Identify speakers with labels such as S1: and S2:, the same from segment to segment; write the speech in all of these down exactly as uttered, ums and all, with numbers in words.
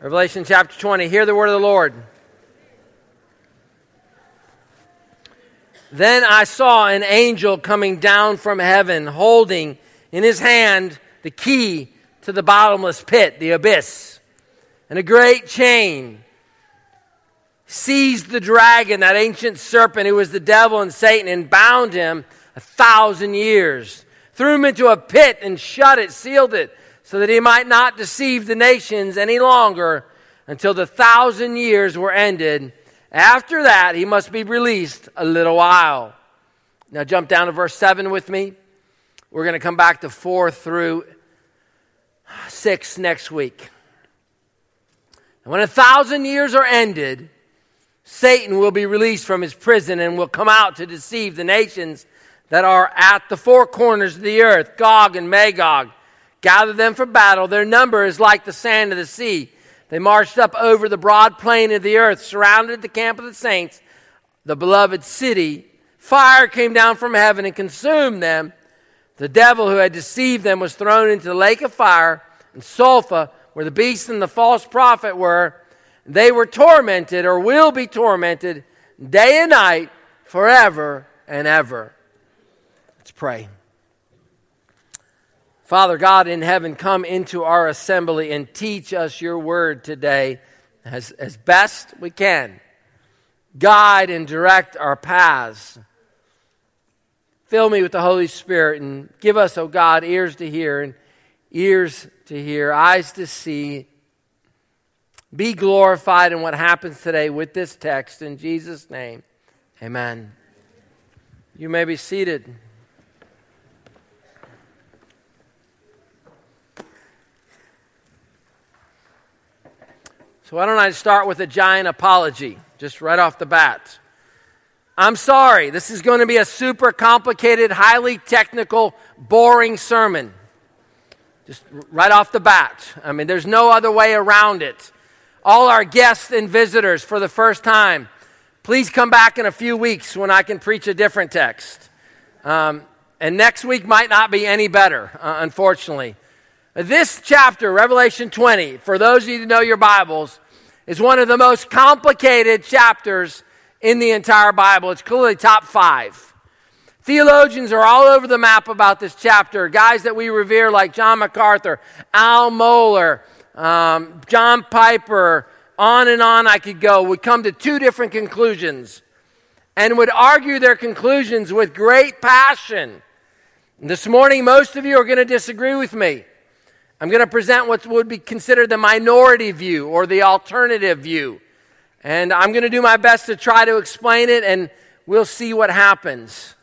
S1: Revelation chapter twenty. Hear the word of the Lord. Then I saw an angel coming down from heaven, holding in his hand the key to the bottomless pit, the abyss, and a great chain. Seized the dragon, that ancient serpent who was the devil and Satan, and bound him a thousand years. Threw him into a pit and shut it, sealed it, so that he might not deceive the nations any longer until the thousand years were ended. After that, he must be released a little while. Now jump down to verse seven with me. We're going to come back to four through six next week. And when a thousand years are ended, Satan will be released from his prison and will come out to deceive the nations that are at the four corners of the earth, Gog and Magog. Gather them for battle. Their number is like the sand of the sea. They marched up over the broad plain of the earth, surrounded the camp of the saints, the beloved city. Fire came down from heaven and consumed them. The devil who had deceived them was thrown into the lake of fire and sulfur, where the beast and the false prophet were. They were tormented, or will be tormented, day and night, forever and ever. Let's pray. Father God in heaven, come into our assembly and teach us your word today as, as best we can. Guide and direct our paths. Fill me with the Holy Spirit and give us, oh God, ears to hear and ears to hear, eyes to see. Be glorified in what happens today with this text. In Jesus' name, amen. You may be seated. So why don't I start with a giant apology, just right off the bat. I'm sorry, this is going to be a super complicated, highly technical, boring sermon. Just right off the bat. I mean, there's no other way around it. All our guests and visitors for the first time, please come back in a few weeks when I can preach a different text. Um, and next week might not be any better, uh, unfortunately. This chapter, Revelation twenty, for those of you who know your Bibles, is one of the most complicated chapters in the entire Bible. It's clearly top five. Theologians are all over the map about this chapter. Guys that we revere like John MacArthur, Al Mohler, um, John Piper, on and on I could go, would come to two different conclusions and would argue their conclusions with great passion. And this morning, most of you are going to disagree with me. I'm going to present what would be considered the minority view or the alternative view. And I'm going to do my best to try to explain it, and we'll see what happens.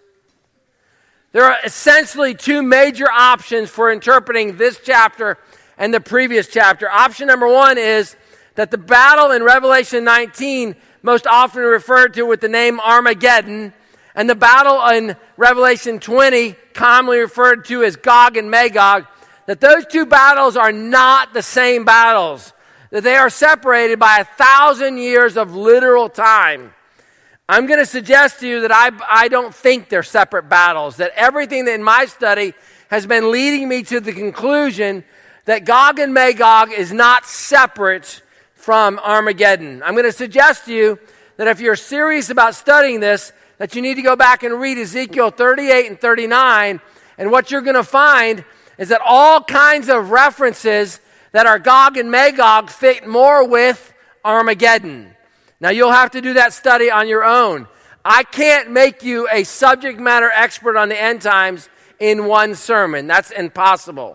S1: There are essentially two major options for interpreting this chapter and the previous chapter. Option number one is that the battle in Revelation nineteen, most often referred to with the name Armageddon, and the battle in Revelation twenty, commonly referred to as Gog and Magog, that those two battles are not the same battles, that they are separated by a thousand years of literal time. I'm going to suggest to you that I, I don't think they're separate battles, that everything in my study has been leading me to the conclusion that Gog and Magog is not separate from Armageddon. I'm going to suggest to you that if you're serious about studying this, that you need to go back and read Ezekiel thirty-eight and thirty-nine, and what you're going to find is that all kinds of references that are Gog and Magog fit more with Armageddon. Now, you'll have to do that study on your own. I can't make you a subject matter expert on the end times in one sermon. That's impossible.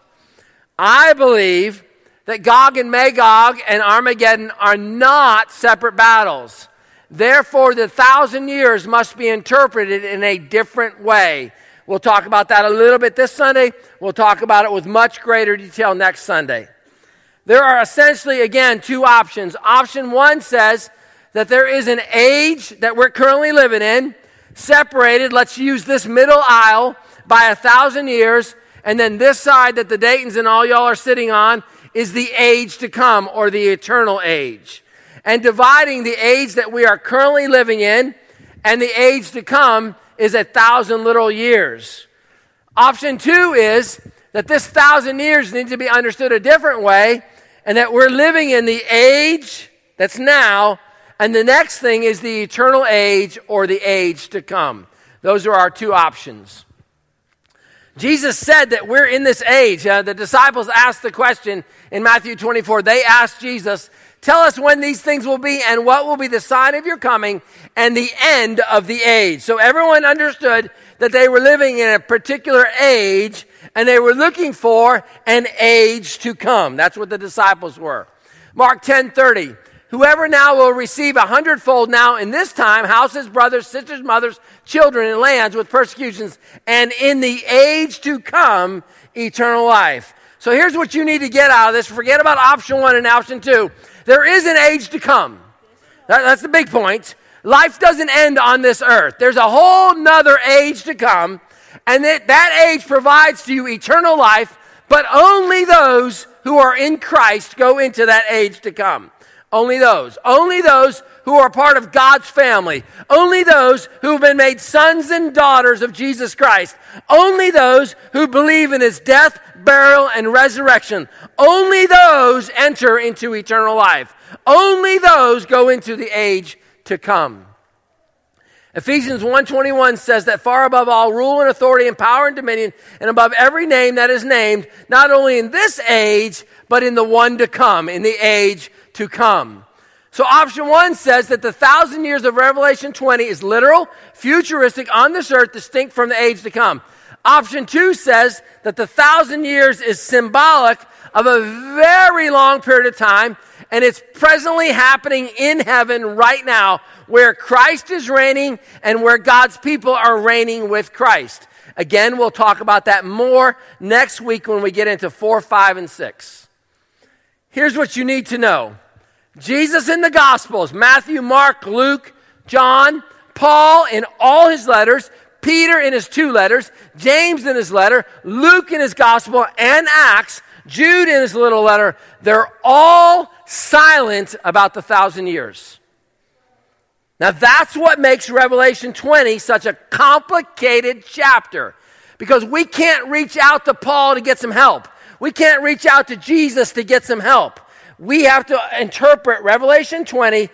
S1: I believe that Gog and Magog and Armageddon are not separate battles. Therefore, the thousand years must be interpreted in a different way. We'll talk about that a little bit this Sunday. We'll talk about it with much greater detail next Sunday. There are essentially, again, two options. Option one says that there is an age that we're currently living in, separated, let's use this middle aisle, by a thousand years, and then this side that the Daytons and all y'all are sitting on is the age to come, or the eternal age. And dividing the age that we are currently living in and the age to come is a thousand literal years. Option two is that this thousand years needs to be understood a different way, and that we're living in the age that's now, and the next thing is the eternal age or the age to come. Those are our two options. Jesus said that we're in this age. Uh, the disciples asked the question in Matthew twenty-four. They asked Jesus, tell us when these things will be and what will be the sign of your coming and the end of the age. So everyone understood that they were living in a particular age and they were looking for an age to come. That's what the disciples were. Mark ten thirty. Whoever now will receive a hundredfold now in this time, houses, brothers, sisters, mothers, children, and lands with persecutions, and in the age to come, eternal life. So here's what you need to get out of this. Forget about option one and option two. There is an age to come. That, that's the big point. Life doesn't end on this earth. There's a whole nother age to come, and that, that age provides to you eternal life, but only those who are in Christ go into that age to come. Only those. Only those who are part of God's family. Only those who have been made sons and daughters of Jesus Christ. Only those who believe in his death, burial, and resurrection. Only those enter into eternal life. Only those go into the age to come. Ephesians one twenty-one says that far above all rule and authority and power and dominion and above every name that is named, not only in this age, but in the one to come, in the age to come. So option one says that the thousand years of Revelation twenty is literal, futuristic, on this earth, distinct from the age to come. Option two says that the thousand years is symbolic of a very long period of time, and it's presently happening in heaven right now, where Christ is reigning and where God's people are reigning with Christ. Again, we'll talk about that more next week when we get into four, five, and six. Here's what you need to know. Jesus in the Gospels, Matthew, Mark, Luke, John, Paul in all his letters, Peter in his two letters, James in his letter, Luke in his Gospel, and Acts, Jude in his little letter, they're all silent about the thousand years. Now that's what makes Revelation twenty such a complicated chapter, because we can't reach out to Paul to get some help. We can't reach out to Jesus to get some help. We have to interpret Revelation twenty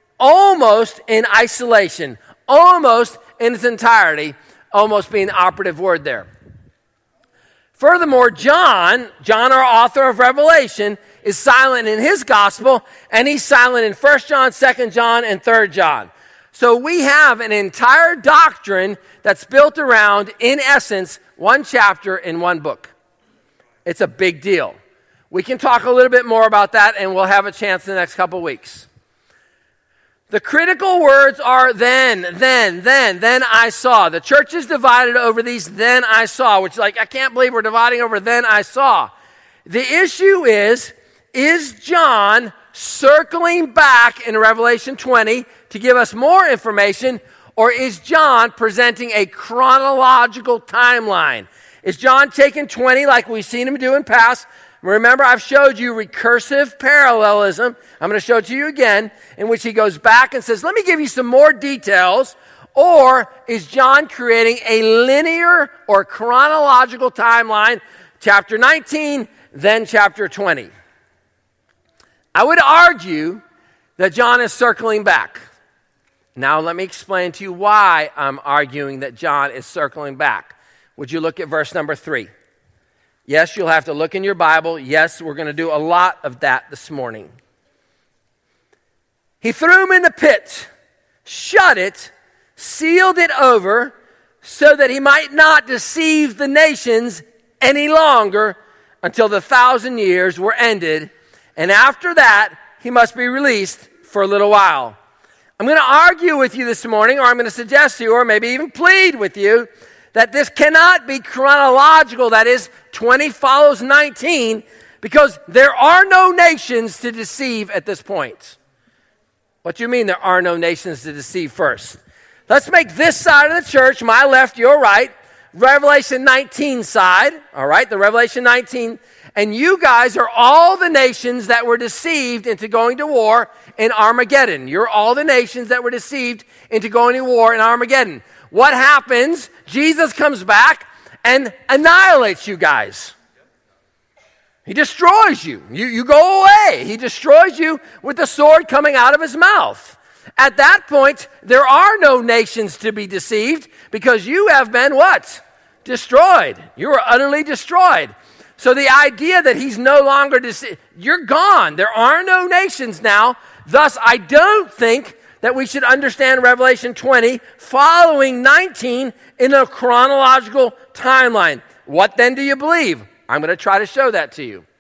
S1: almost in isolation, almost in its entirety, almost being the operative word there. Furthermore, John, John, our author of Revelation, is silent in his gospel, and he's silent in First John, Second John, and Third John. So we have an entire doctrine that's built around, in essence, one chapter in one book. It's a big deal. We can talk a little bit more about that, and we'll have a chance in the next couple weeks. The critical words are then, then, then, then I saw. The church is divided over these then I saw, which is like, I can't believe we're dividing over then I saw. The issue is, is John circling back in Revelation twenty to give us more information, or is John presenting a chronological timeline? Is John taking twenty like we've seen him do in past? Remember, I've showed you recursive parallelism. I'm going to show it to you again, in which he goes back and says, let me give you some more details. Or is John creating a linear or chronological timeline, chapter nineteen, then chapter twenty? I would argue that John is circling back. Now let me explain to you why I'm arguing that John is circling back. Would you look at verse number three? Yes, you'll have to look in your Bible. Yes, we're going to do a lot of that this morning. He threw him in the pit, shut it, sealed it over, so that he might not deceive the nations any longer until the thousand years were ended. And after that, he must be released for a little while. I'm going to argue with you this morning, or I'm going to suggest to you, or maybe even plead with you, that this cannot be chronological, that is, twenty follows nineteen, because there are no nations to deceive at this point. What do you mean there are no nations to deceive first? Let's make this side of the church, my left, your right, Revelation nineteen side, all right, the Revelation nineteen, and you guys are all the nations that were deceived into going to war in Armageddon. You're all the nations that were deceived into going to war in Armageddon. What happens? Jesus comes back and annihilates you guys. He destroys you. You, you go away. He destroys you with the sword coming out of his mouth. At that point, there are no nations to be deceived because you have been what? Destroyed. You are utterly destroyed. So the idea that he's no longer deceived, you're gone. There are no nations now. Thus, I don't think that we should understand Revelation twenty following nineteen in a chronological timeline. What then do you believe? I'm going to try to show that to you.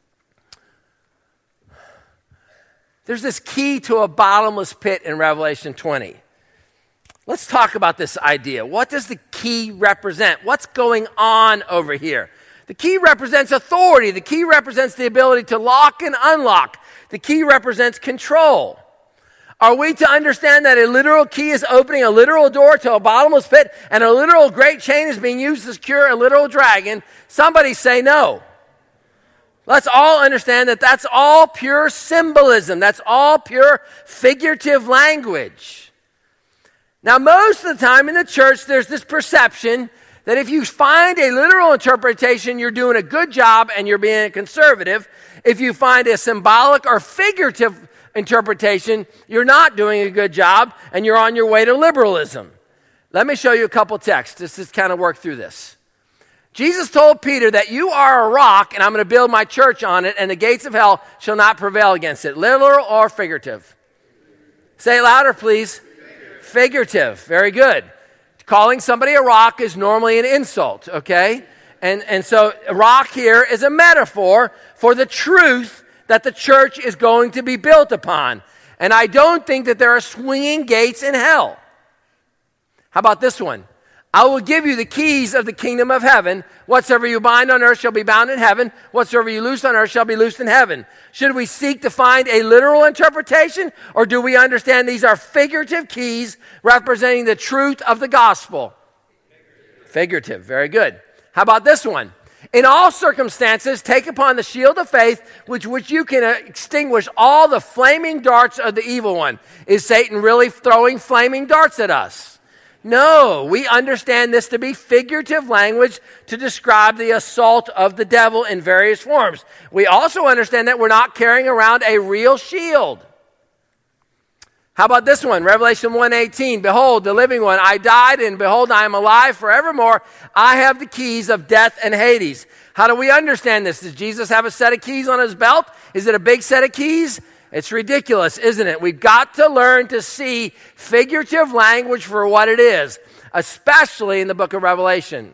S1: There's this key to a bottomless pit in Revelation twenty. Let's talk about this idea. What does the key represent? What's going on over here? The key represents authority. The key represents the ability to lock and unlock. The key represents control. Are we to understand that a literal key is opening a literal door to a bottomless pit and a literal great chain is being used to secure a literal dragon? Somebody say no. Let's all understand that that's all pure symbolism. That's all pure figurative language. Now, most of the time in the church, there's this perception that if you find a literal interpretation, you're doing a good job and you're being conservative. If you find a symbolic or figurative interpretation, you're not doing a good job and you're on your way to liberalism. Let me show you a couple texts just to kind of work through this. Jesus told Peter that you are a rock and I'm going to build my church on it and the gates of hell shall not prevail against it. Literal or figurative? Say it louder, please. Figurative. Figurative. Very good. Calling somebody a rock is normally an insult, okay? And, and so a rock here is a metaphor for the truth that the church is going to be built upon. And I don't think that there are swinging gates in hell. How about this one? I will give you the keys of the kingdom of heaven. Whatsoever you bind on earth shall be bound in heaven. Whatsoever you loose on earth shall be loosed in heaven. Should we seek to find a literal interpretation, or do we understand these are figurative keys representing the truth of the gospel? Figurative. Figurative. Very good. How about this one? In all circumstances, take upon the shield of faith, which which you can extinguish all the flaming darts of the evil one. Is Satan really throwing flaming darts at us? No, we understand this to be figurative language to describe the assault of the devil in various forms. We also understand that we're not carrying around a real shield. How about this one? Revelation one eighteen. Behold, the living one, I died, and behold, I am alive forevermore. I have the keys of death and Hades. How do we understand this? Does Jesus have a set of keys on his belt? Is it a big set of keys? It's ridiculous, isn't it? We've got to learn to see figurative language for what it is, especially in the book of Revelation.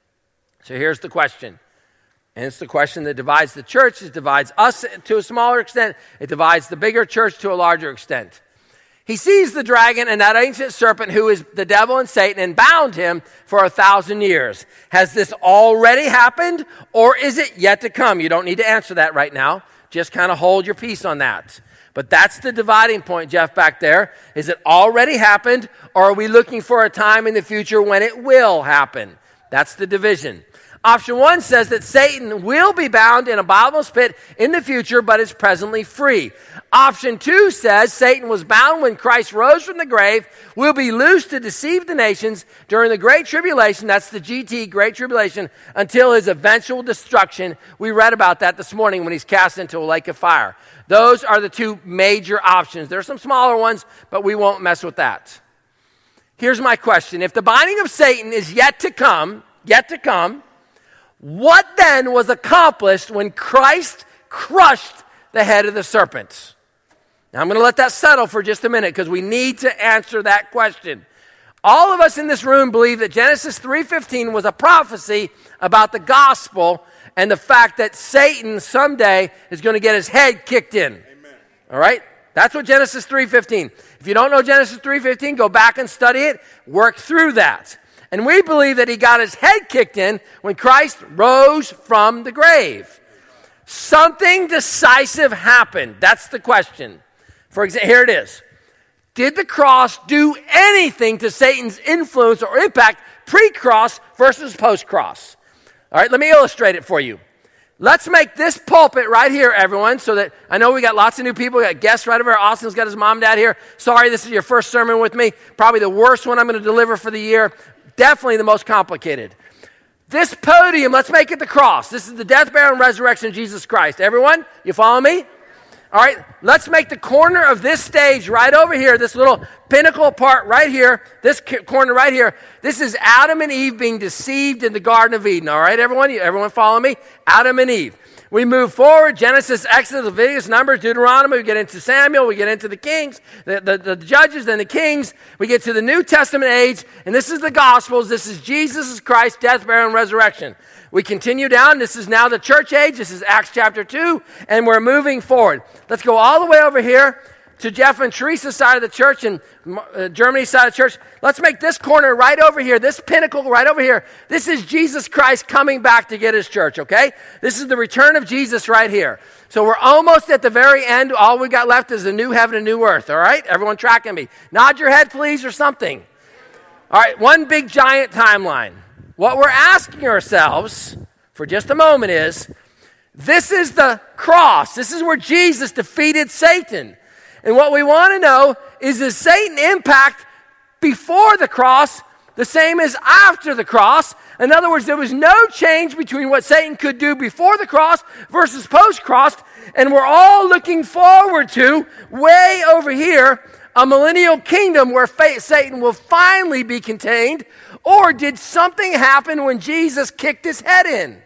S1: So here's the question. And it's the question that divides the church. It divides us to a smaller extent. It divides the bigger church to a larger extent. He sees the dragon and that ancient serpent who is the devil and Satan and bound him for a thousand years. Has this already happened or is it yet to come? You don't need to answer that right now. Just kind of hold your peace on that. But that's the dividing point, Jeff, back there. Is it already happened, or are we looking for a time in the future when it will happen? That's the division. Option one says that Satan will be bound in a bottomless pit in the future, but is presently free. Option two says Satan was bound when Christ rose from the grave, will be loosed to deceive the nations during the Great Tribulation, that's the G T, Great Tribulation, until his eventual destruction. We read about that this morning when he's cast into a lake of fire. Those are the two major options. There are some smaller ones, but we won't mess with that. Here's my question. If the binding of Satan is yet to come, yet to come, what then was accomplished when Christ crushed the head of the serpent? Now, I'm going to let that settle for just a minute because we need to answer that question. All of us in this room believe that Genesis three fifteen was a prophecy about the gospel and the fact that Satan someday is going to get his head kicked in. Amen. All right? That's what Genesis three fifteen. If you don't know Genesis three fifteen, go back and study it. Work through that. And we believe that he got his head kicked in when Christ rose from the grave. Something decisive happened. That's the question. For example, here it is. Did the cross do anything to Satan's influence or impact pre-cross versus post-cross? All right, let me illustrate it for you. Let's make this pulpit right here, everyone, so that I know we got lots of new people. We got guests right over here. Austin's got his mom and dad here. Sorry, this is your first sermon with me. Probably the worst one I'm going to deliver for the year. Definitely the most complicated. This podium, let's make it the cross. This is the death, burial, and resurrection of Jesus Christ. Everyone, you follow me? All right, let's make the corner of this stage right over here, this little pinnacle part right here, this corner right here. This is Adam and Eve being deceived in the Garden of Eden. All right, everyone? Everyone follow me? Adam and Eve. We move forward, Genesis, Exodus, Leviticus, Numbers, Deuteronomy. We get into Samuel. We get into the kings, the, the, the judges, then the kings. We get to the New Testament age, and this is the Gospels. This is Jesus Christ, death, burial, and resurrection. We continue down. This is now the church age. This is Acts chapter two, and we're moving forward. Let's go all the way over here to Jeff and Teresa's side of the church and uh, Germany's side of the church. Let's make this corner right over here, this pinnacle right over here. This is Jesus Christ coming back to get his church, okay? This is the return of Jesus right here. So we're almost at the very end. All we got left is a new heaven and new earth, all right? Everyone tracking me. Nod your head, please, or something. All right, one big giant timeline. What we're asking ourselves for just a moment is, this is the cross. This is where Jesus defeated Satan. And what we want to know is, does Satan impact before the cross the same as after the cross? In other words, there was no change between what Satan could do before the cross versus post-cross. And we're all looking forward to, way over here, a millennial kingdom where Satan will finally be contained. Or did something happen when Jesus kicked his head in?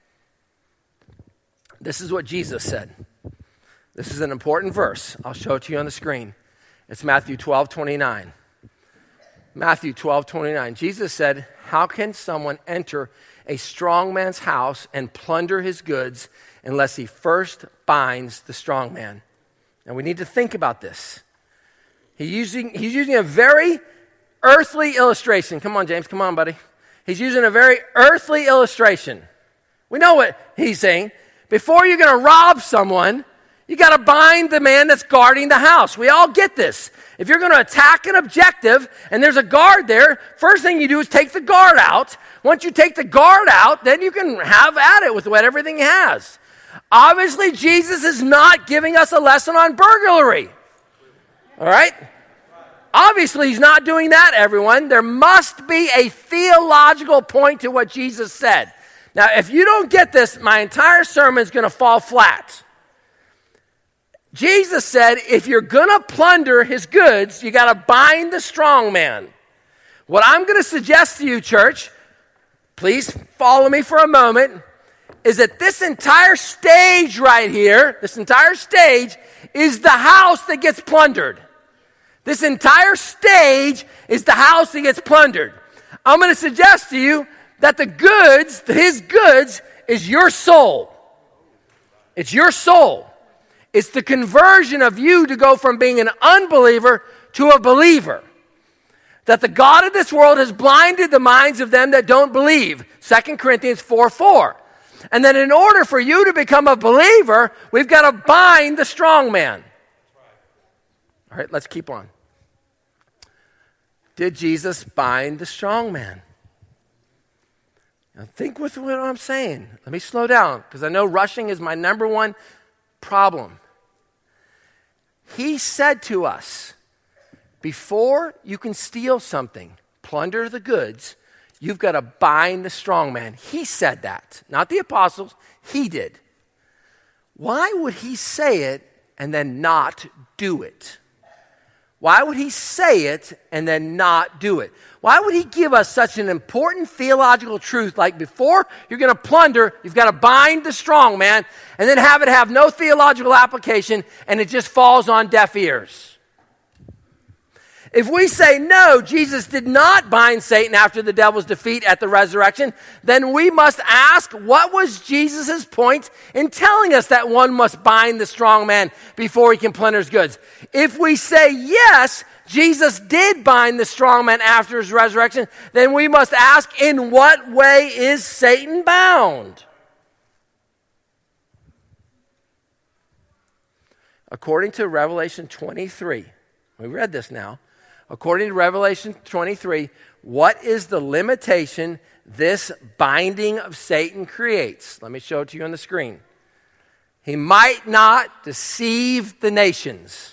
S1: This is what Jesus said. This is an important verse. I'll show it to you on the screen. It's Matthew twelve twenty-nine. Matthew twelve twenty-nine. Jesus said, "How can someone enter a strong man's house and plunder his goods unless he first binds the strong man?" Now we need to think about this. He's using, he's using a very earthly illustration. Come on, James. Come on, buddy. He's using a very earthly illustration. We know what he's saying. Before you're going to rob someone, you got to bind the man that's guarding the house. We all get this. If you're going to attack an objective and there's a guard there, first thing you do is take the guard out. Once you take the guard out, then you can have at it with what everything he has. Obviously, Jesus is not giving us a lesson on burglary. All right? Obviously, he's not doing that, everyone. There must be a theological point to what Jesus said. Now, if you don't get this, my entire sermon is going to fall flat. Jesus said, if you're going to plunder his goods, you got to bind the strong man. What I'm going to suggest to you, church, please follow me for a moment, is that this entire stage right here, this entire stage, is the house that gets plundered. This entire stage is the house that gets plundered. I'm going to suggest to you that the goods, his goods, is your soul. It's your soul. It's the conversion of you to go from being an unbeliever to a believer. That the God of this world has blinded the minds of them that don't believe. Second Corinthians four four. And that in order for you to become a believer, we've got to bind the strong man. All right, let's keep on. Did Jesus bind the strong man? Now think with what I'm saying. Let me slow down, because I know rushing is my number one problem. He said to us, before you can steal something, plunder the goods, you've got to bind the strong man. He said that, not the apostles. He did. Why would he say it and then not do it? Why would he say it and then not do it? Why would he give us such an important theological truth like before you're going to plunder, you've got to bind the strong man, and then have it have no theological application and it just falls on deaf ears? If we say, no, Jesus did not bind Satan after the devil's defeat at the resurrection, then we must ask, what was Jesus' point in telling us that one must bind the strong man before he can plunder his goods? If we say, yes, Jesus did bind the strong man after his resurrection, then we must ask, in what way is Satan bound? According to Revelation twenty-three, we read this now. According to Revelation twenty-three, what is the limitation this binding of Satan creates? Let me show it to you on the screen. He might not deceive the nations.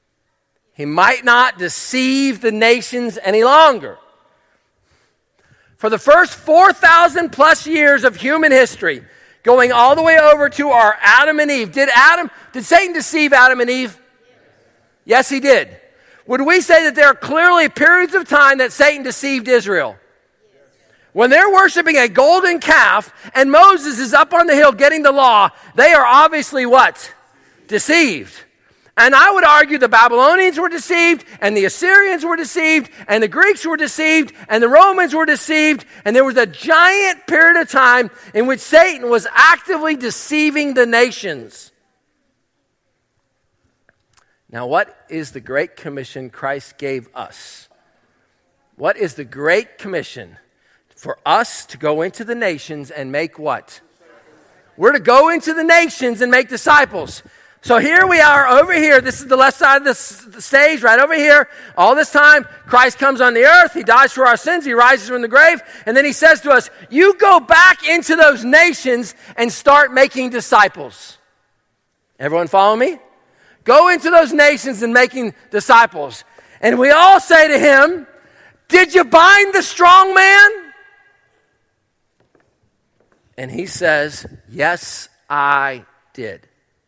S1: He might not deceive the nations any longer. For the first four thousand plus years of human history, going all the way over to our Adam and Eve. Did Adam, did Satan deceive Adam and Eve? Yes, he did. Would we say that there are clearly periods of time that Satan deceived Israel? When they're worshiping a golden calf and Moses is up on the hill getting the law, they are obviously what? Deceived. And I would argue the Babylonians were deceived, and the Assyrians were deceived, and the Greeks were deceived, and the Romans were deceived, and there was a giant period of time in which Satan was actively deceiving the nations. Now, what is the Great Commission Christ gave us? What is the Great Commission? For us to go into the nations and make what? We're to go into the nations and make disciples. So here we are over here. This is the left side of the stage, right over here. All this time, Christ comes on the earth. He dies for our sins. He rises from the grave. And then he says to us, you go back into those nations and start making disciples. Everyone follow me? Go into those nations and making disciples. And we all say to him, did you bind the strong man? And he says, yes, I did.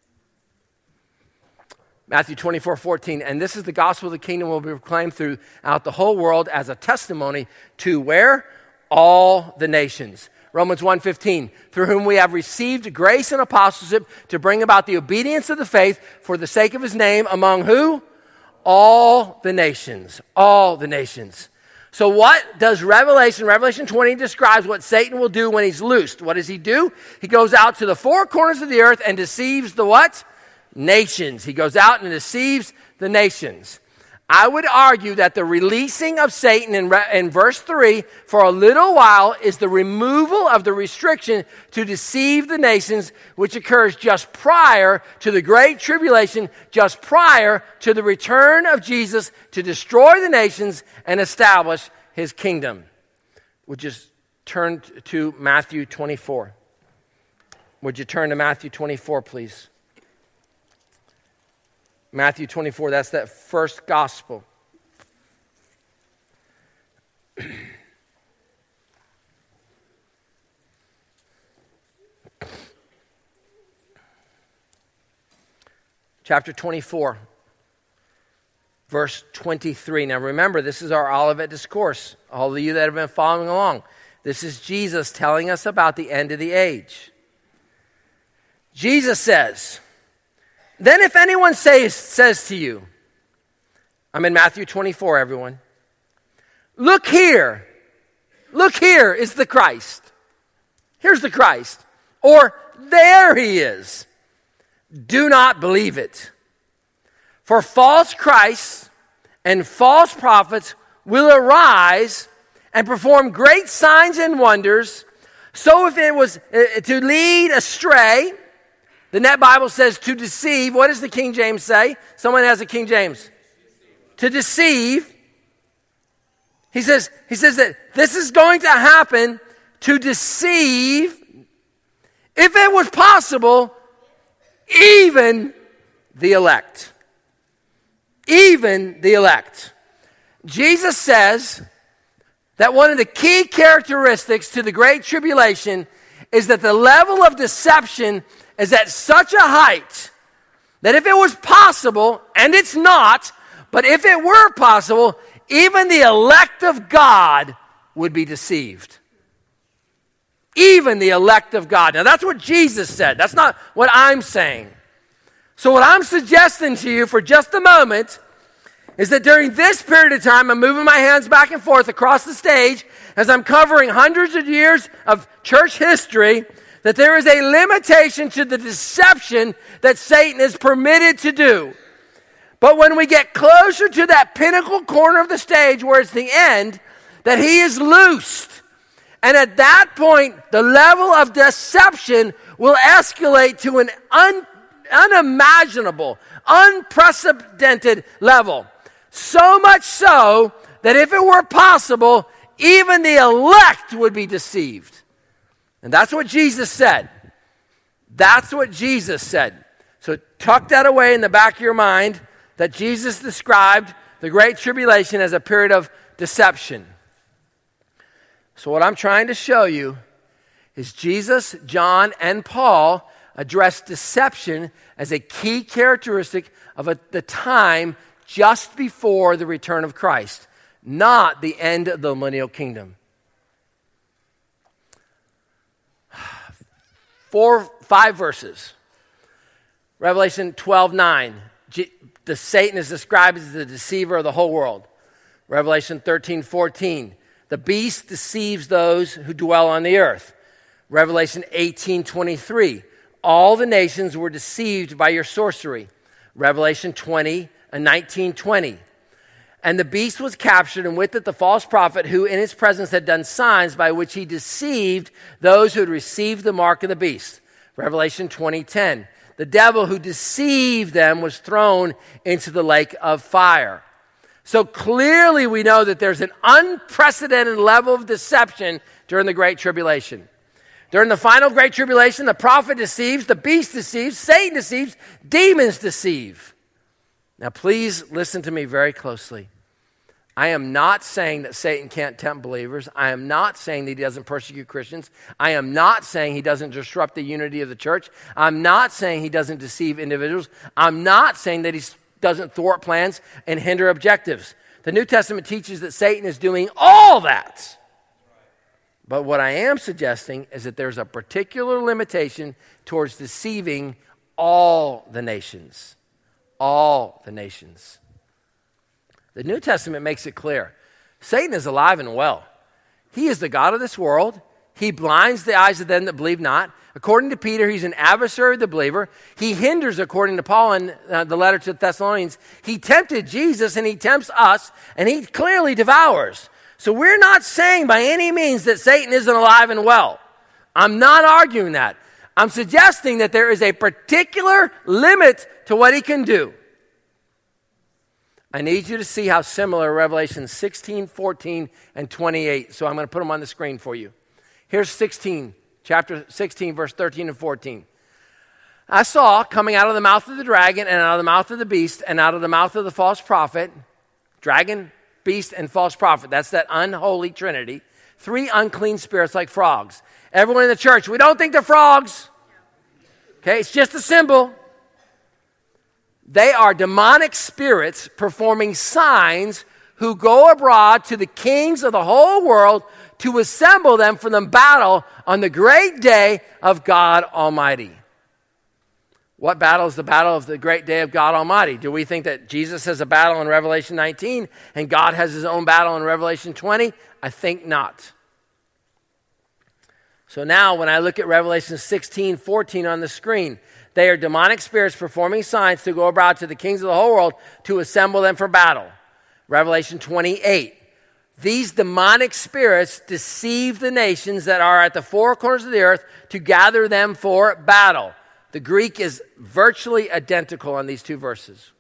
S1: Matthew twenty-four fourteen, and this is the gospel of the kingdom will be proclaimed throughout the whole world as a testimony to where? All the nations. Romans one fifteen, through whom we have received grace and apostleship to bring about the obedience of the faith for the sake of his name among who? All the nations. All the nations. So what does Revelation, Revelation twenty describes what Satan will do when he's loosed. What does he do? He goes out to the four corners of the earth and deceives the what? Nations. He goes out and deceives the nations. I would argue that the releasing of Satan in, in verse three for a little while is the removal of the restriction to deceive the nations, which occurs just prior to the Great Tribulation, just prior to the return of Jesus to destroy the nations and establish his kingdom. Would you turn to Matthew twenty-four? Would you turn to Matthew twenty-four, please? Matthew twenty-four, that's that first gospel. Chapter twenty-four, verse twenty-three. Now remember, this is our Olivet Discourse. All of you that have been following along. This is Jesus telling us about the end of the age. Jesus says, then if anyone says, says to you, I'm in Matthew twenty-four, everyone. Look here. Look here is the Christ. Here's the Christ. Or there he is. Do not believe it. For false Christs and false prophets will arise and perform great signs and wonders. So if it was uh, to lead astray, the Net Bible says to deceive. What does the King James say? Someone has a King James. To deceive. He says, he says that this is going to happen to deceive, if it was possible, even the elect. Even the elect. Jesus says that one of the key characteristics to the Great Tribulation is that the level of deception is at such a height that if it was possible, and it's not, but if it were possible, even the elect of God would be deceived. Even the elect of God. Now that's what Jesus said. That's not what I'm saying. So what I'm suggesting to you for just a moment is that during this period of time, I'm moving my hands back and forth across the stage as I'm covering hundreds of years of church history, that there is a limitation to the deception that Satan is permitted to do. But when we get closer to that pinnacle corner of the stage where it's the end, that he is loosed. And at that point, the level of deception will escalate to an un, unimaginable, unprecedented level. So much so that if it were possible, even the elect would be deceived. And that's what Jesus said. That's what Jesus said. So tuck that away in the back of your mind, that Jesus described the Great Tribulation as a period of deception. So what I'm trying to show you is Jesus, John, and Paul address deception as a key characteristic of a, the time just before the return of Christ, not the end of the millennial kingdom. Four, five verses. Revelation twelve nine. G- the Satan is described as the deceiver of the whole world. Revelation thirteen fourteen. The beast deceives those who dwell on the earth. Revelation eighteen twenty-three. All the nations were deceived by your sorcery. Revelation twenty and nineteen twenty. And the beast was captured, and with it the false prophet who in his presence had done signs by which he deceived those who had received the mark of the beast. Revelation twenty ten. The devil who deceived them was thrown into the lake of fire. So clearly we know that there's an unprecedented level of deception during the Great Tribulation. During the final Great Tribulation, the prophet deceives, the beast deceives, Satan deceives, demons deceive. Now please listen to me very closely. I am not saying that Satan can't tempt believers. I am not saying that he doesn't persecute Christians. I am not saying he doesn't disrupt the unity of the church. I'm not saying he doesn't deceive individuals. I'm not saying that he doesn't thwart plans and hinder objectives. The New Testament teaches that Satan is doing all that. But what I am suggesting is that there's a particular limitation towards deceiving all the nations. All the nations. The New Testament makes it clear. Satan is alive and well. He is the god of this world. He blinds the eyes of them that believe not. According to Peter, he's an adversary of the believer. He hinders, according to Paul in uh, the letter to the Thessalonians. He tempted Jesus and he tempts us, and he clearly devours. So we're not saying by any means that Satan isn't alive and well. I'm not arguing that. I'm suggesting that there is a particular limit to what he can do. I need you to see how similar Revelation sixteen, fourteen, and twenty-eight. So I'm going to put them on the screen for you. Here's sixteen, chapter sixteen, verse thirteen and fourteen. I saw coming out of the mouth of the dragon and out of the mouth of the beast and out of the mouth of the false prophet, dragon, beast, and false prophet. That's that unholy trinity. Three unclean spirits like frogs. Everyone in the church, we don't think they're frogs. Okay, it's just a symbol. They are demonic spirits performing signs who go abroad to the kings of the whole world to assemble them for the battle on the great day of God Almighty. What battle is the battle of the great day of God Almighty? Do we think that Jesus has a battle in Revelation nineteen and God has his own battle in Revelation twenty? I think not. So now when I look at Revelation sixteen, fourteen on the screen, they are demonic spirits performing signs to go abroad to the kings of the whole world to assemble them for battle. Revelation twenty-eight. These demonic spirits deceive the nations that are at the four corners of the earth to gather them for battle. The Greek is virtually identical on these two verses.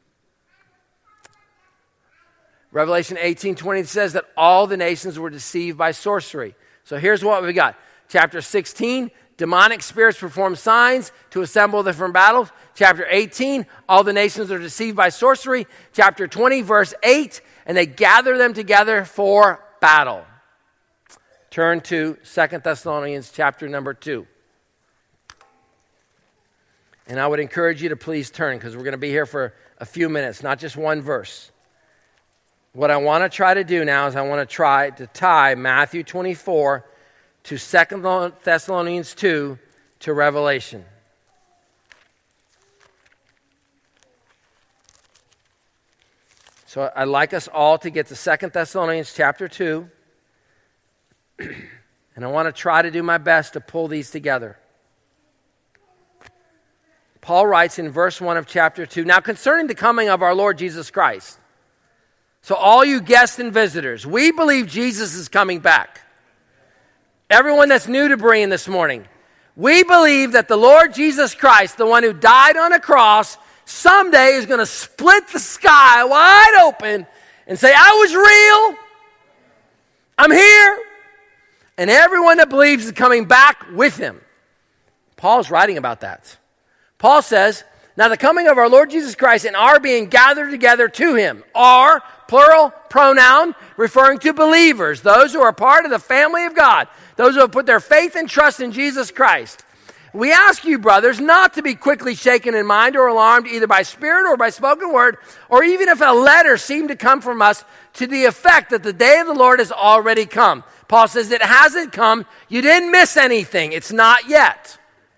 S1: Revelation eighteen twenty says that all the nations were deceived by sorcery. So here's what we got. Chapter sixteen, demonic spirits perform signs to assemble them for battle. Chapter eighteen, all the nations are deceived by sorcery. Chapter twenty, verse eight, and they gather them together for battle. Turn to Second Thessalonians chapter number two. And I would encourage you to please turn, because we're going to be here for a few minutes, not just one verse. What I want to try to do now is I want to try to tie Matthew twenty-four to Second Thessalonians two to Revelation. So I'd like us all to get to Second Thessalonians chapter two. And I want to try to do my best to pull these together. Paul writes in verse one of chapter two, now concerning the coming of our Lord Jesus Christ. So all you guests and visitors, we believe Jesus is coming back. Everyone that's new to Berean this morning, we believe that the Lord Jesus Christ, the one who died on a cross, someday is going to split the sky wide open and say, I was real. I'm here. And everyone that believes is coming back with him. Paul's writing about that. Paul says Now the coming of our Lord Jesus Christ and our being gathered together to him. Our, plural pronoun, referring to believers, those who are part of the family of God, those who have put their faith and trust in Jesus Christ. We ask you, brothers, not to be quickly shaken in mind or alarmed either by spirit or by spoken word, or even if a letter seemed to come from us to the effect that the day of the Lord has already come. Paul says it hasn't come. You didn't miss anything. It's not yet.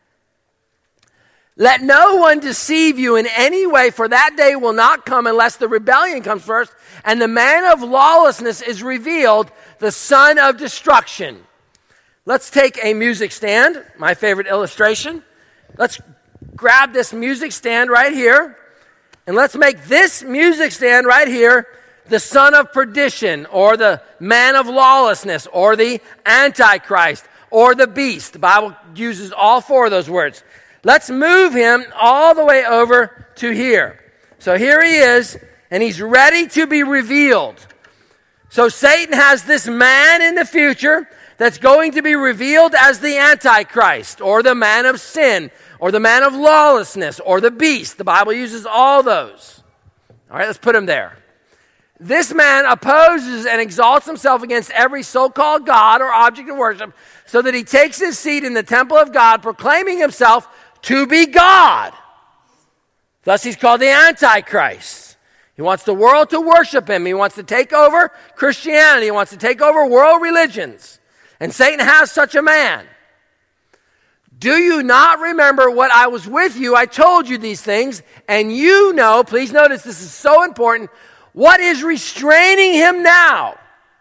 S1: Let no one deceive you in any way, for that day will not come unless the rebellion comes first, and the man of lawlessness is revealed, the son of destruction. Let's take a music stand, my favorite illustration. Let's grab this music stand right here, and let's make this music stand right here the son of perdition, or the man of lawlessness, or the Antichrist, or the beast. The Bible uses all four of those words. Let's move him all the way over to here. So here he is, and he's ready to be revealed. So Satan has this man in the future that's going to be revealed as the Antichrist, or the man of sin, or the man of lawlessness, or the beast. The Bible uses all those. All right, let's put him there. This man opposes and exalts himself against every so-called God or object of worship, so that he takes his seat in the temple of God, proclaiming himself to be God. Thus he's called the Antichrist. He wants the world to worship him. He wants to take over Christianity. He wants to take over world religions. And Satan has such a man. Do you not remember what I was with you? I told you these things, and you know, please notice this is so important, what is restraining him now?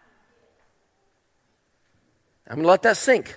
S1: I'm going to let that sink.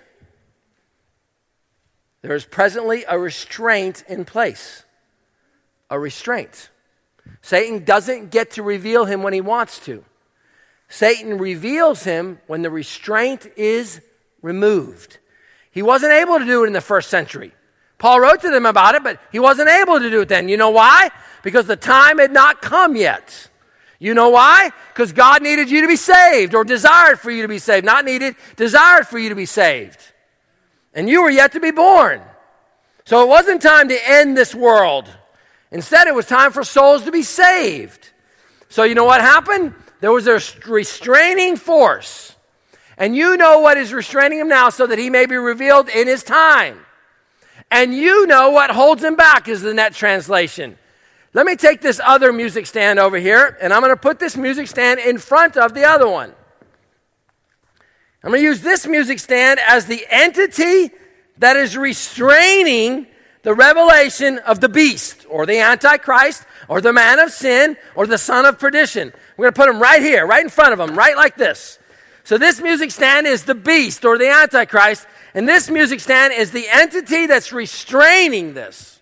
S1: There is presently a restraint in place. A restraint. Satan doesn't get to reveal him when he wants to. Satan reveals him when the restraint is removed. He wasn't able to do it in the first century. Paul wrote to them about it, but he wasn't able to do it then. You know why? Because the time had not come yet. You know why? Because God needed you to be saved, or desired for you to be saved. Not needed, desired for you to be saved. And you were yet to be born. So it wasn't time to end this world. Instead, it was time for souls to be saved. So you know what happened? There was a restraining force. And you know what is restraining him now, so that he may be revealed in his time. And you know what holds him back, is the net translation. Let me take this other music stand over here, and I'm going to put this music stand in front of the other one. I'm going to use this music stand as the entity that is restraining the revelation of the beast, or the Antichrist, or the man of sin, or the son of perdition. We're going to put him right here, right in front of him, right like this. So this music stand is the beast, or the Antichrist, and this music stand is the entity that's restraining this.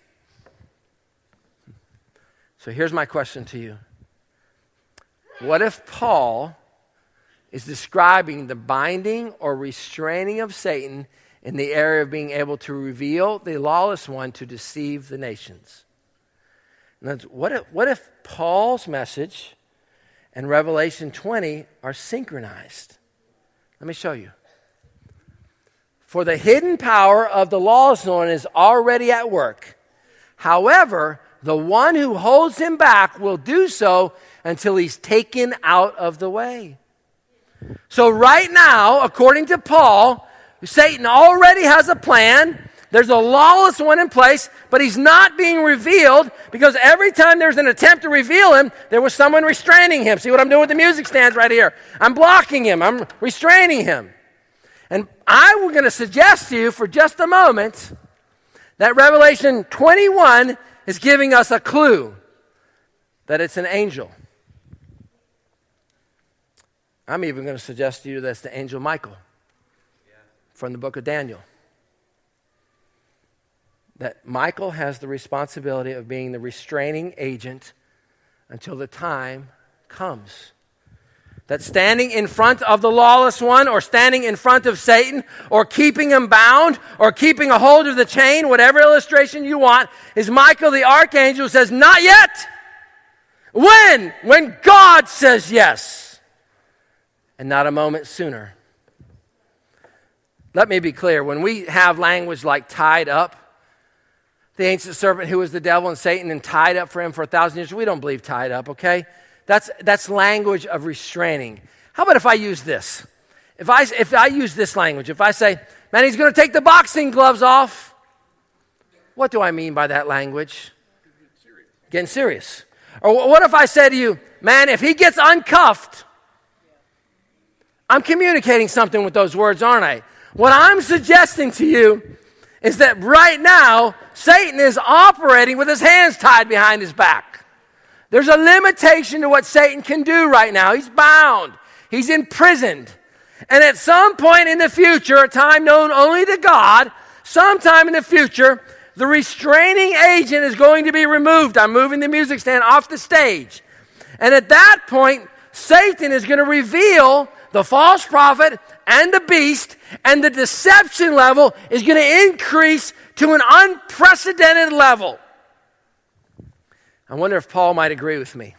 S1: So here's my question to you. What if Paul is describing the binding or restraining of Satan in the area of being able to reveal the lawless one to deceive the nations? And what if, what if Paul's message and Revelation twenty are synchronized? Let me show you. For the hidden power of the lawless one is already at work. However, the one who holds him back will do so until he's taken out of the way. So right now, according to Paul, Satan already has a plan. There's a lawless one in place, but he's not being revealed, because every time there's an attempt to reveal him, there was someone restraining him. See what I'm doing with the music stands right here? I'm blocking him. I'm restraining him. And I was going to suggest to you for just a moment that Revelation twenty-one is giving us a clue that it's an angel. I'm even going to suggest to you that's the angel Michael from the book of Daniel. That Michael has the responsibility of being the restraining agent until the time comes. That standing in front of the lawless one, or standing in front of Satan, or keeping him bound, or keeping a hold of the chain, whatever illustration you want, is Michael the archangel who says, not yet. When? When God says yes. And not a moment sooner. Let me be clear. When we have language like tied up, the ancient serpent who was the devil and Satan and tied up for him for a thousand years. We don't believe tied up, okay? That's, that's language of restraining. How about if I use this? If I, if I use this language, if I say, man, he's going to take the boxing gloves off. What do I mean by that language? Getting serious. Or what if I say to you, man, if he gets uncuffed, I'm communicating something with those words, aren't I? What I'm suggesting to you is that right now, Satan is operating with his hands tied behind his back. There's a limitation to what Satan can do right now. He's bound. He's imprisoned. And at some point in the future, a time known only to God, sometime in the future, the restraining agent is going to be removed. I'm moving the music stand off the stage. And at that point, Satan is going to reveal the false prophet and the beast, and the deception level is going to increase to an unprecedented level. I wonder if Paul might agree with me.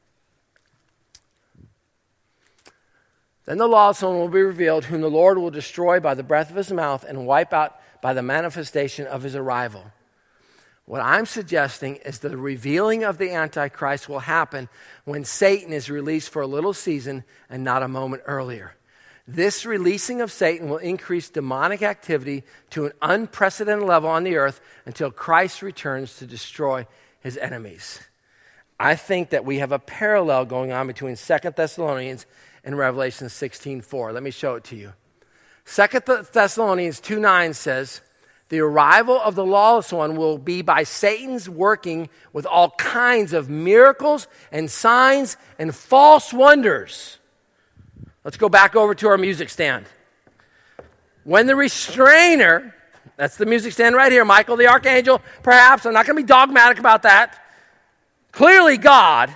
S1: Then the lawless one will be revealed, whom the Lord will destroy by the breath of his mouth and wipe out by the manifestation of his arrival. What I'm suggesting is the revealing of the Antichrist will happen when Satan is released for a little season and not a moment earlier. This releasing of Satan will increase demonic activity to an unprecedented level on the earth until Christ returns to destroy his enemies. I think that we have a parallel going on between Second Thessalonians and Revelation sixteen four. Let me show it to you. Second Thessalonians two nine says, the arrival of the lawless one will be by Satan's working with all kinds of miracles and signs and false wonders. Let's go back over to our music stand. When the restrainer, that's the music stand right here, Michael the archangel, perhaps, I'm not going to be dogmatic about that. Clearly God.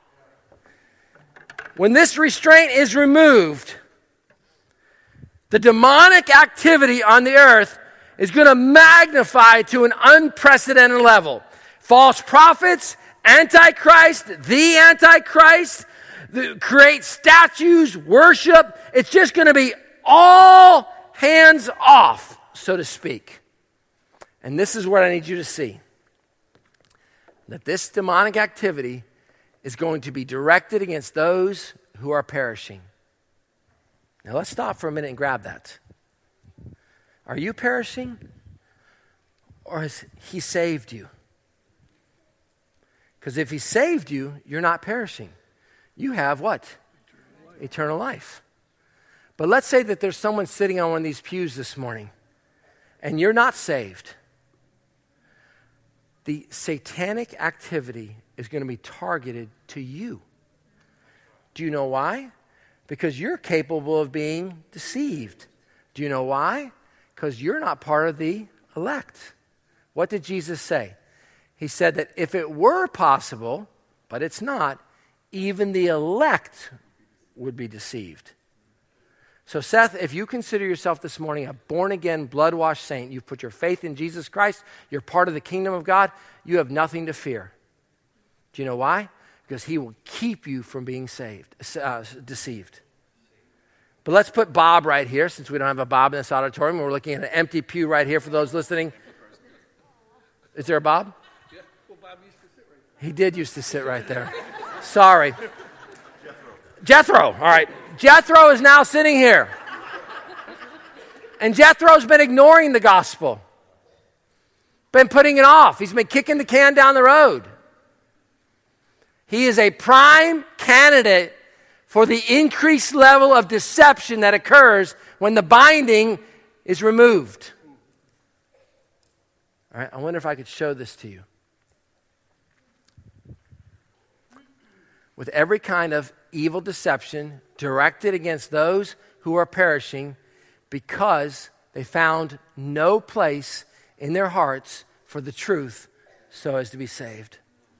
S1: When this restraint is removed, the demonic activity on the earth is going to magnify to an unprecedented level. False prophets, Antichrist, the Antichrist, the, create statues, worship. It's just going to be all hands off, so to speak. And this is what I need you to see. That this demonic activity is going to be directed against those who are perishing. Now let's stop for a minute and grab that. Are you perishing? Or has he saved you? Because if he saved you, you're not perishing. You have what? Eternal life. Eternal life. But let's say that there's someone sitting on one of these pews this morning, and you're not saved. The satanic activity is going to be targeted to you. Do you know why? Because you're capable of being deceived. Do you know why? Because you're not part of the elect. What did Jesus say? He said that if it were possible, but it's not, even the elect would be deceived. So Seth, if you consider yourself this morning a born-again, blood-washed saint, you've put your faith in Jesus Christ, you're part of the kingdom of God, you have nothing to fear. Do you know why? Because he will keep you from being saved, uh, deceived. But let's put Bob right here, since we don't have a Bob in this auditorium. We're looking at an empty pew right here for those listening. Is there a Bob? Yeah, well, Bob used to sit right there. He did used to sit right there. Sorry. Jethro. Jethro, all right. Jethro is now sitting here. And Jethro's been ignoring the gospel. Been putting it off. He's been kicking the can down the road. He is a prime candidate for the increased level of deception that occurs when the binding is removed. All right, I wonder if I could show this to you. With every kind of evil deception directed against those who are perishing because they found no place in their hearts for the truth so as to be saved.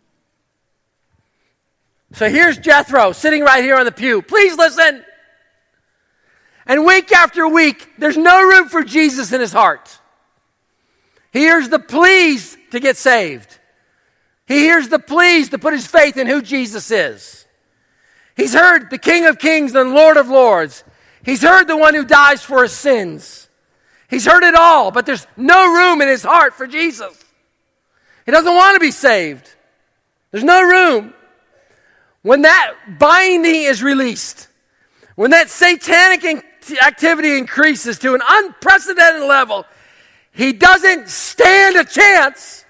S1: So here's Jethro sitting right here on the pew. Please listen. And week after week, there's no room for Jesus in his heart. He hears the pleas to get saved. He hears the pleas to put his faith in who Jesus is. He's heard the King of Kings and Lord of Lords. He's heard the one who dies for his sins. He's heard it all, but there's no room in his heart for Jesus. He doesn't want to be saved. There's no room. When that binding is released, when that satanic activity increases to an unprecedented level, he doesn't stand a chance.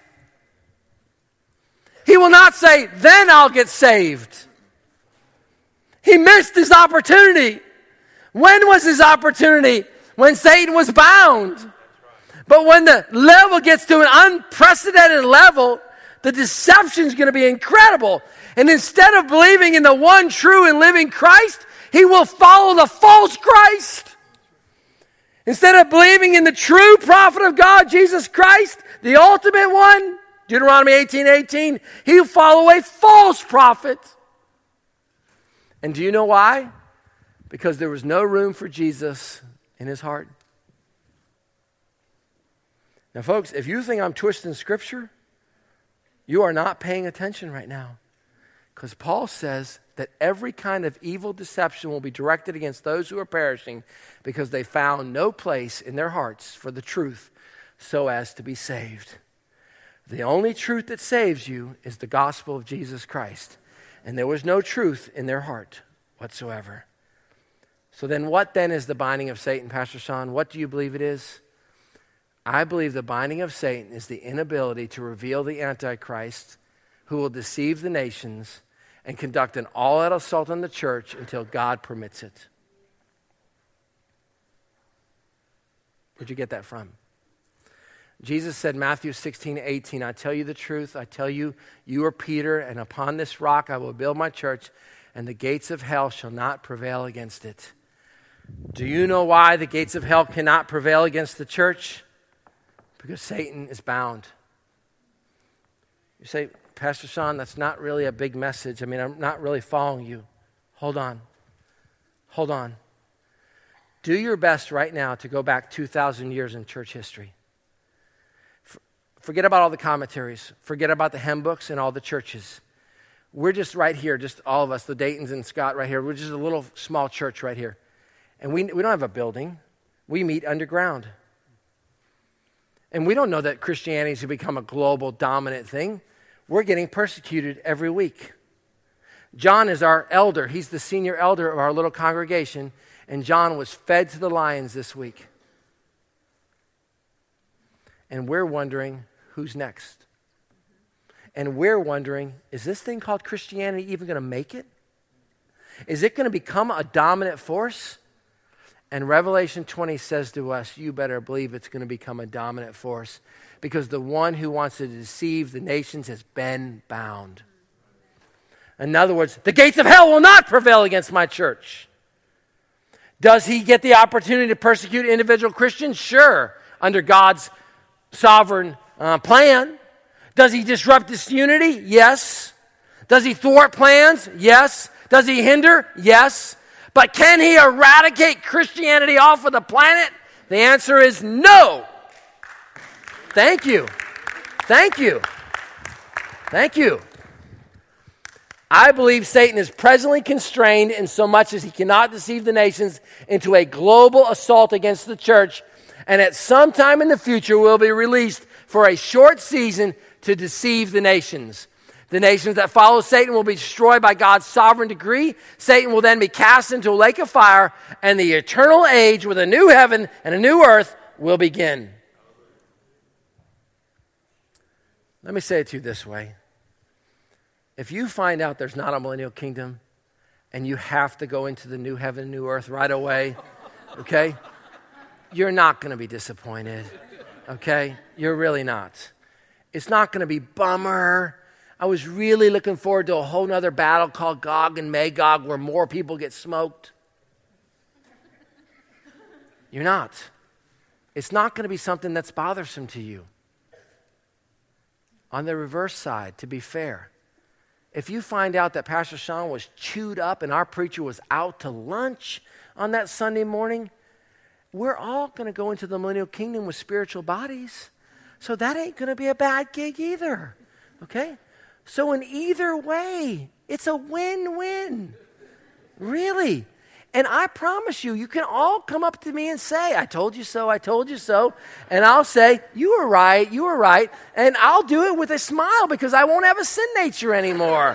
S1: He will not say, then I'll get saved. He missed his opportunity. When was his opportunity? When Satan was bound. But when the level gets to an unprecedented level, the deception is going to be incredible. And instead of believing in the one true and living Christ, he will follow the false Christ. Instead of believing in the true prophet of God, Jesus Christ, the ultimate one, Deuteronomy eighteen eighteen, he'll follow a false prophet. And do you know why? Because there was no room for Jesus in his heart. Now, folks, if you think I'm twisting Scripture, you are not paying attention right now. Because Paul says that every kind of evil deception will be directed against those who are perishing because they found no place in their hearts for the truth so as to be saved. The only truth that saves you is the gospel of Jesus Christ. And there was no truth in their heart whatsoever. So then what then is the binding of Satan, Pastor Sean? What do you believe it is? I believe the binding of Satan is the inability to reveal the Antichrist who will deceive the nations and conduct an all-out assault on the church until God permits it. Where'd you get that from? Jesus said, Matthew sixteen eighteen, I tell you the truth, I tell you, you are Peter, and upon this rock I will build my church, and the gates of hell shall not prevail against it. Do you know why the gates of hell cannot prevail against the church? Because Satan is bound. You say, Pastor Sean, that's not really a big message. I mean, I'm not really following you. Hold on. Hold on. Do your best right now to go back two thousand years in church history. Forget about all the commentaries. Forget about the hymn books and all the churches. We're just right here, just all of us, the Daytons and Scott right here. We're just a little small church right here. And we, we don't have a building. We meet underground. And we don't know that Christianity has become a global dominant thing. We're getting persecuted every week. John is our elder. He's the senior elder of our little congregation. And John was fed to the lions this week. And we're wondering, who's next? And we're wondering, is this thing called Christianity even going to make it? Is it going to become a dominant force? And Revelation twenty says to us, you better believe it's going to become a dominant force because the one who wants to deceive the nations has been bound. In other words, the gates of hell will not prevail against my church. Does he get the opportunity to persecute individual Christians? Sure, under God's sovereign uh, plan. Does he disrupt this unity? Yes. Does he thwart plans? Yes. Does he hinder? Yes. But can he eradicate Christianity off of the planet? The answer is no. Thank you. Thank you. Thank you. I believe Satan is presently constrained in so much as he cannot deceive the nations into a global assault against the church, and at some time in the future will be released for a short season to deceive the nations. The nations that follow Satan will be destroyed by God's sovereign decree. Satan will then be cast into a lake of fire, and the eternal age with a new heaven and a new earth will begin. Let me say it to you this way. If you find out there's not a millennial kingdom and you have to go into the new heaven, new earth right away, okay, you're not going to be disappointed, okay? You're really not. It's not going to be bummer. I was really looking forward to a whole nother battle called Gog and Magog where more people get smoked. You're not. It's not going to be something that's bothersome to you. On the reverse side, to be fair, if you find out that Pastor Sean was chewed up and our preacher was out to lunch on that Sunday morning, we're all going to go into the millennial kingdom with spiritual bodies. So that ain't going to be a bad gig either. Okay? So in either way, it's a win-win. Really. And I promise you, you can all come up to me and say, I told you so, I told you so. And I'll say, you were right, you were right. And I'll do it with a smile because I won't have a sin nature anymore.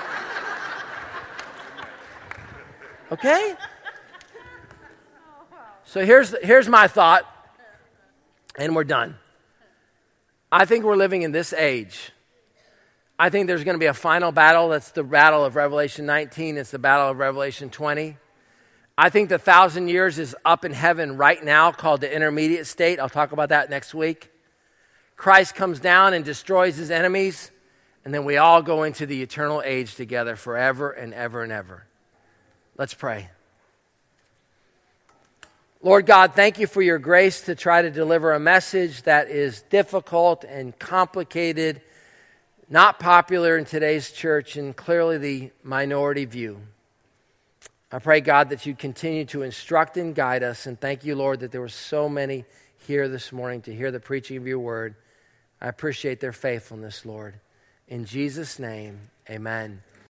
S1: Okay? So here's, here's my thought, and we're done. I think we're living in this age. I think there's going to be a final battle. That's the battle of Revelation nineteen. It's the battle of Revelation twenty. I think the thousand years is up in heaven right now, called the intermediate state. I'll talk about that next week. Christ comes down and destroys his enemies, and then we all go into the eternal age together forever and ever and ever. Let's pray. Lord God, thank you for your grace to try to deliver a message that is difficult and complicated, not popular in today's church, and clearly the minority view. I pray, God, that you continue to instruct and guide us, and thank you, Lord, that there were so many here this morning to hear the preaching of your word. I appreciate their faithfulness, Lord. In Jesus' name, amen.